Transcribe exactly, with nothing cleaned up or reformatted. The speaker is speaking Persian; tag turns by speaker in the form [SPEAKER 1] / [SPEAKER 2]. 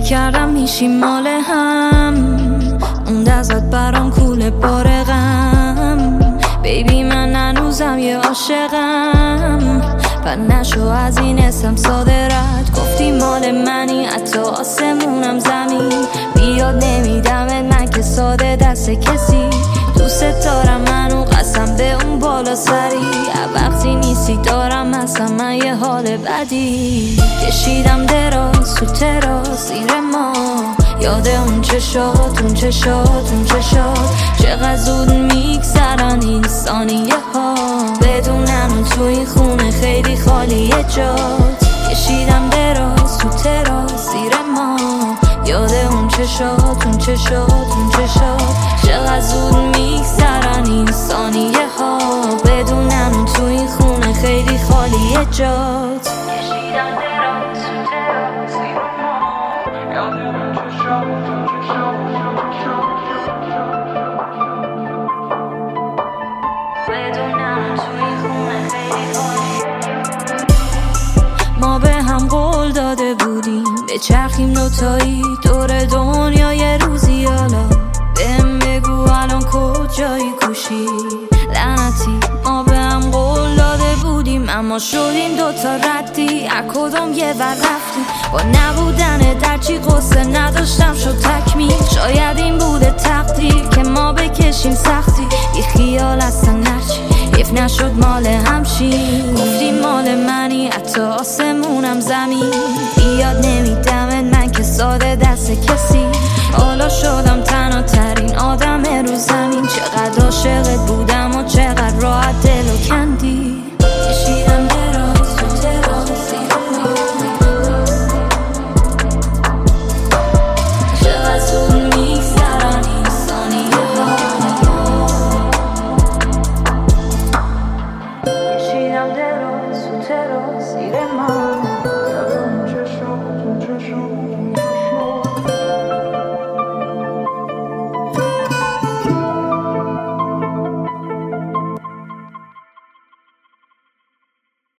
[SPEAKER 1] کردم میشی مال هم، اون دستت برام کوله بار غم. بیبی من هنوزم یه عاشقم، و نشو از این اسم ساده رد. گفتی مال منی حتی آسمونم زمین، بیاد نمیدمت من که ساده دست کسی. دوست دارم منو قسم به اون بالا سری، وقتی نیستی دارم اصلا من یه حال بدی. کشیدم دراز تو تراس زیر ما، یاد اون چشات اون چشات اون چشات. چقدر زود میگذرن این ثانیه ها، بدونم اون تو این خونه خیلی خالیه جات. کشیدم دراز تو تراس زیر ما، یاد اون چشات اون چشات اون چشات. چقدر زود میگذرن این ثانیه ها، بدونم اون تو این خونه خیلی خالیه جات. کشیدم دراز تو تراس زیر ما، یاد اون چشات اون چشات اون چشات. بدونم اون تو این خونه خیلی خالیه. ما به هم قول داده بودیم به چرخیم دوتایی دور دنیا یه روزی. حالا بهم بگو الان کجایی کوشی لعنتی. ما به هم قول داده بودیم اما شدیم دوتا ردی، از کدوم یه ور رفتیم. با نبودن در چی قصه نداشتم شد تکمیل. شاید این بوده تقدیر که ما بکشیم سختی، بی خیال اصلا نرچی حیف نشد مال همشی. گفتی مال منی حتی آسمونم زمین، بیاد نمیدونم